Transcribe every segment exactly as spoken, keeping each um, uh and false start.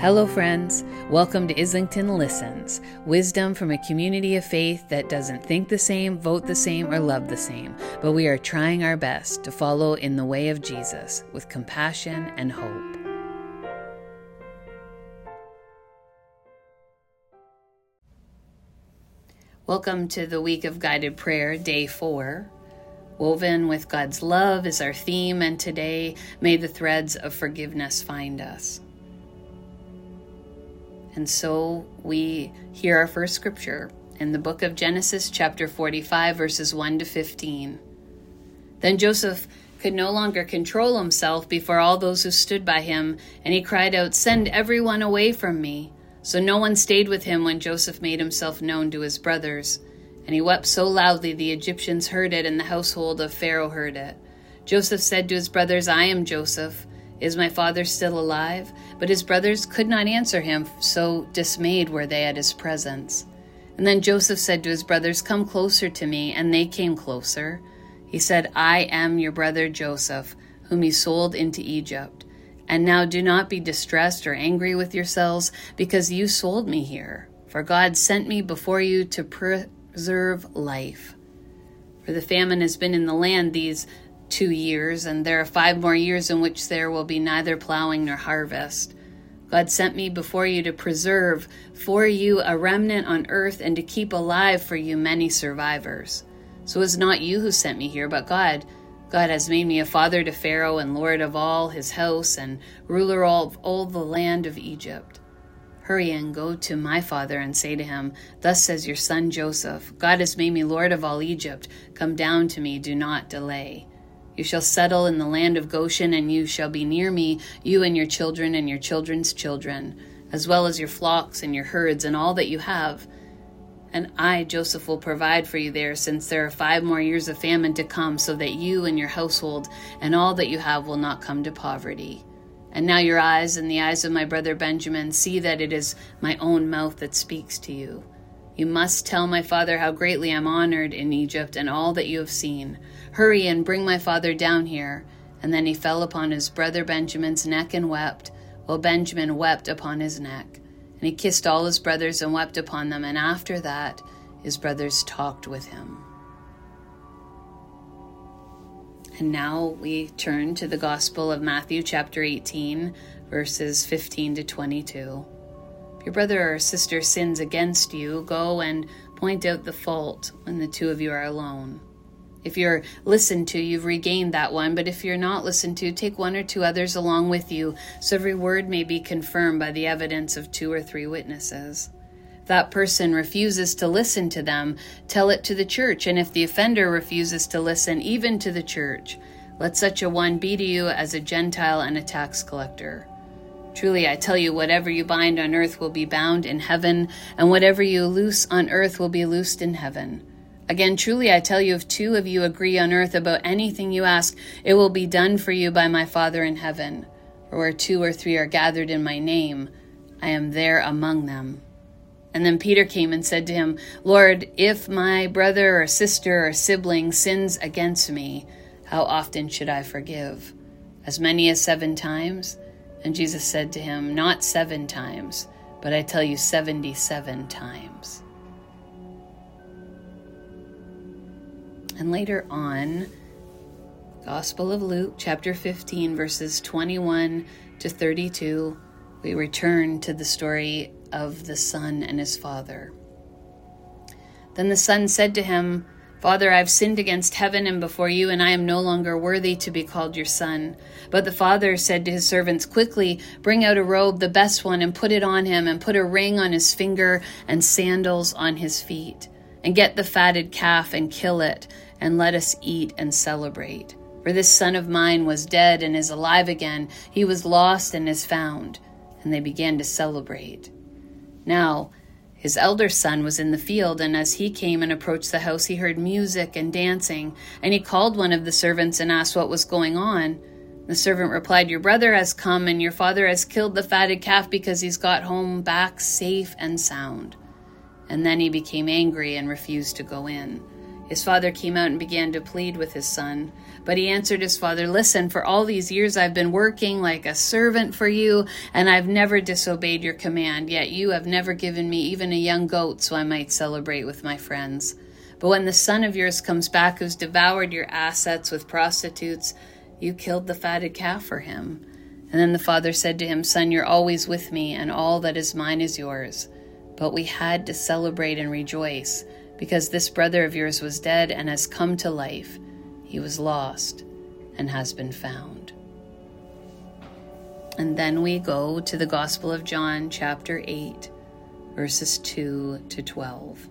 Hello friends, welcome to Islington Listens, wisdom from a community of faith that doesn't think the same, vote the same, or love the same, but we are trying our best to follow in the way of Jesus with compassion and hope. Welcome to the week of guided prayer, day four. Woven with God's love is our theme, and today may the threads of forgiveness find us. And so we hear our first scripture in the book of Genesis, chapter forty-five, verses one to fifteen. Then Joseph could no longer control himself before all those who stood by him, and he cried out, "Send everyone away from me." So no one stayed with him when Joseph made himself known to his brothers. And he wept so loudly the Egyptians heard it, and the household of Pharaoh heard it. Joseph said to his brothers, "I am Joseph. Is my father still alive?" But his brothers could not answer him, so dismayed were they at his presence. And then Joseph said to his brothers, "Come closer to me," and they came closer. He said, "I am your brother Joseph, whom you sold into Egypt. And now do not be distressed or angry with yourselves, because you sold me here. For God sent me before you to preserve life. For the famine has been in the land these two years, and there are five more years in which there will be neither plowing nor harvest. God sent me before you to preserve for you a remnant on earth, and to keep alive for you many survivors. So it is not you who sent me here, but God. God has made me a father to Pharaoh, and lord of all his house, and ruler of all the land of Egypt. Hurry and go to my father and say to him, 'Thus says your son Joseph, God has made me lord of all Egypt. Come down to me, do not delay. You shall settle in the land of Goshen, and you shall be near me, you and your children and your children's children, as well as your flocks and your herds and all that you have. And I, Joseph, will provide for you there, since there are five more years of famine to come, so that you and your household and all that you have will not come to poverty. And now your eyes and the eyes of my brother Benjamin see that it is my own mouth that speaks to you. You must tell my father how greatly I am honored in Egypt and all that you have seen. Hurry and bring my father down here." And then he fell upon his brother Benjamin's neck and wept, while Benjamin wept upon his neck. And he kissed all his brothers and wept upon them, and after that his brothers talked with him. And now we turn to the Gospel of Matthew chapter eighteen, verses fifteen to twenty-two. If your brother or sister sins against you, go and point out the fault when the two of you are alone. If you're listened to, you've regained that one, but if you're not listened to, take one or two others along with you, so every word may be confirmed by the evidence of two or three witnesses. If that person refuses to listen to them, tell it to the church, and if the offender refuses to listen, even to the church, let such a one be to you as a Gentile and a tax collector. Truly, I tell you, whatever you bind on earth will be bound in heaven, and whatever you loose on earth will be loosed in heaven. Again, truly, I tell you, if two of you agree on earth about anything you ask, it will be done for you by my Father in heaven. For where two or three are gathered in my name, I am there among them." And then Peter came and said to him, "Lord, if my brother or sister or sibling sins against me, how often should I forgive? As many as seven times?" And Jesus said to him, "Not seven times, but I tell you seventy-seven times." And later on, Gospel of Luke, chapter fifteen, verses twenty-one to thirty-two, we return to the story of the son and his father. Then the son said to him, "Father, I have sinned against heaven and before you, and I am no longer worthy to be called your son." But the father said to his servants, "Quickly, bring out a robe, the best one, and put it on him, and put a ring on his finger and sandals on his feet. And get the fatted calf and kill it, and let us eat and celebrate. For this son of mine was dead and is alive again. He was lost and is found." And they began to celebrate. Now, his elder son was in the field, and as he came and approached the house, he heard music and dancing. And he called one of the servants and asked what was going on. The servant replied, "Your brother has come, and your father has killed the fatted calf because he's got home back safe and sound." And then he became angry and refused to go in. His father came out and began to plead with his son. But he answered his father, listen, for all these years I've been working like a servant for you, and I've never disobeyed your command, yet you have never given me even a young goat so I might celebrate with my friends. But when the son of yours comes back who's devoured your assets with prostitutes, you killed the fatted calf for him. And then the father said to him, son, you're always with me, and all that is mine is yours. But we had to celebrate and rejoice, because this brother of yours was dead and has come to life. He was lost and has been found. And then we go to the Gospel of John, chapter eight, verses two to twelve.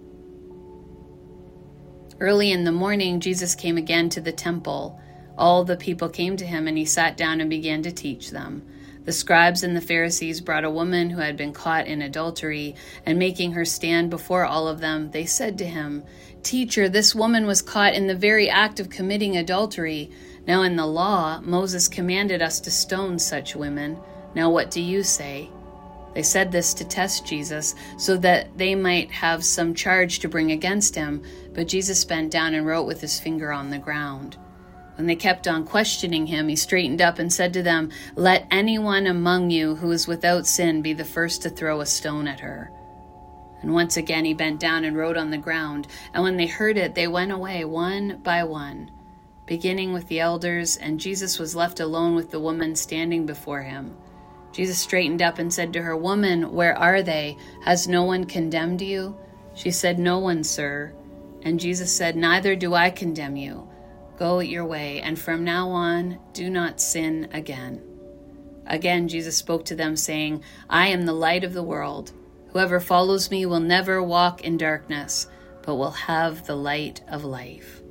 Early in the morning, Jesus came again to the temple. All the people came to him, and he sat down and began to teach them. The scribes and the Pharisees brought a woman who had been caught in adultery, and making her stand before all of them, they said to him, Teacher, this woman was caught in the very act of committing adultery. Now in the law, Moses commanded us to stone such women. Now what do you say? They said this to test Jesus, so that they might have some charge to bring against him. But Jesus bent down and wrote with his finger on the ground. When they kept on questioning him, he straightened up and said to them, Let anyone among you who is without sin be the first to throw a stone at her. And once again he bent down and wrote on the ground. And when they heard it, they went away one by one, beginning with the elders, and Jesus was left alone with the woman standing before him. Jesus straightened up and said to her, Woman, where are they? Has no one condemned you? She said, No one, sir. And Jesus said, Neither do I condemn you. Go your way, and from now on, do not sin again. Again, Jesus spoke to them, saying, I am the light of the world. Whoever follows me will never walk in darkness, but will have the light of life.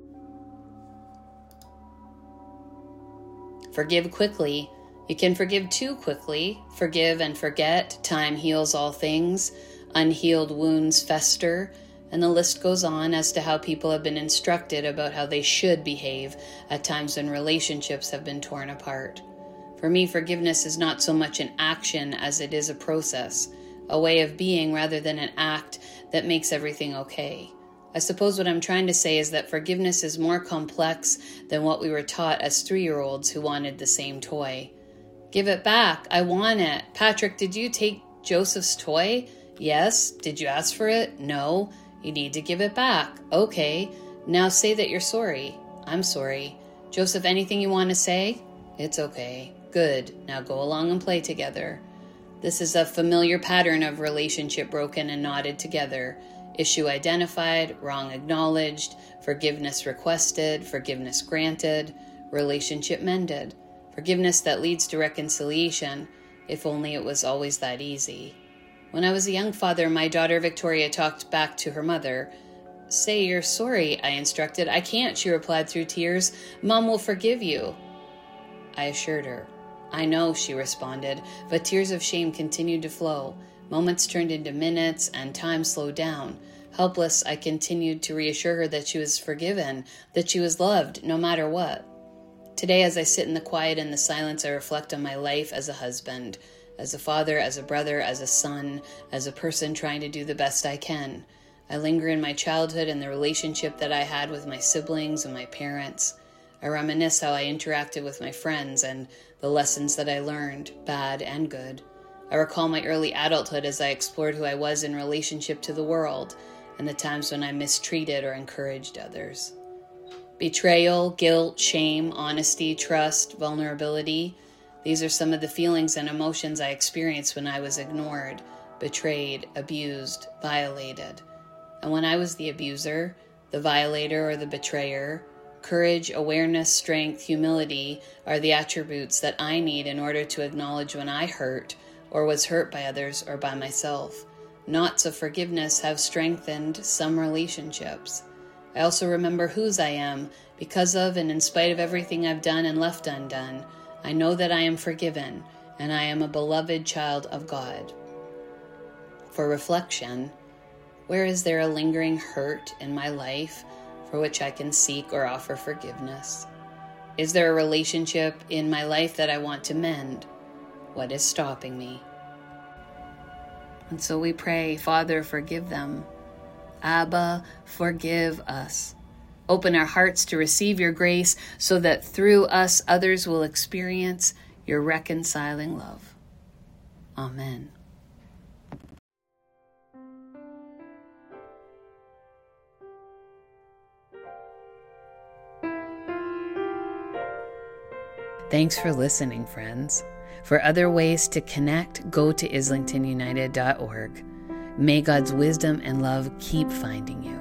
Forgive quickly. You can forgive too quickly. Forgive and forget. Time heals all things. Unhealed wounds fester. And the list goes on as to how people have been instructed about how they should behave at times when relationships have been torn apart. For me, forgiveness is not so much an action as it is a process, a way of being rather than an act that makes everything okay. I suppose what I'm trying to say is that forgiveness is more complex than what we were taught as three-year-olds who wanted the same toy. Give it back. I want it. Patrick, did you take Joseph's toy? Yes. Did you ask for it? No. You need to give it back. Okay. Now say that you're sorry. I'm sorry. Joseph, anything you want to say? It's okay. Good. Now go along and play together. This is a familiar pattern of relationship broken and knotted together. Issue identified, wrong acknowledged, forgiveness requested, forgiveness granted, relationship mended. Forgiveness that leads to reconciliation, if only it was always that easy. When I was a young father, my daughter Victoria talked back to her mother. Say you're sorry, I instructed. I can't, she replied through tears. Mom will forgive you. I assured her. I know, she responded, but tears of shame continued to flow. Moments turned into minutes and time slowed down. Helpless, I continued to reassure her that she was forgiven, that she was loved, no matter what. Today, as I sit in the quiet and the silence, I reflect on my life as a husband, as a father, as a brother, as a son, as a person trying to do the best I can. I linger in my childhood and the relationship that I had with my siblings and my parents. I reminisce how I interacted with my friends and the lessons that I learned, bad and good. I recall my early adulthood as I explored who I was in relationship to the world and the times when I mistreated or encouraged others. Betrayal, guilt, shame, honesty, trust, vulnerability. These are some of the feelings and emotions I experienced when I was ignored, betrayed, abused, violated. And when I was the abuser, the violator, or the betrayer, courage, awareness, strength, humility are the attributes that I need in order to acknowledge when I hurt or was hurt by others or by myself. Knots of forgiveness have strengthened some relationships. I also remember whose I am because of and in spite of everything I've done and left undone. I know that I am forgiven and I am a beloved child of God. For reflection, where is there a lingering hurt in my life for which I can seek or offer forgiveness? Is there a relationship in my life that I want to mend? What is stopping me? And so we pray, Father, forgive them. Abba, forgive us. Open our hearts to receive your grace so that through us others will experience your reconciling love. Amen. Thanks for listening, friends. For other ways to connect, go to islington united dot org. May God's wisdom and love keep finding you.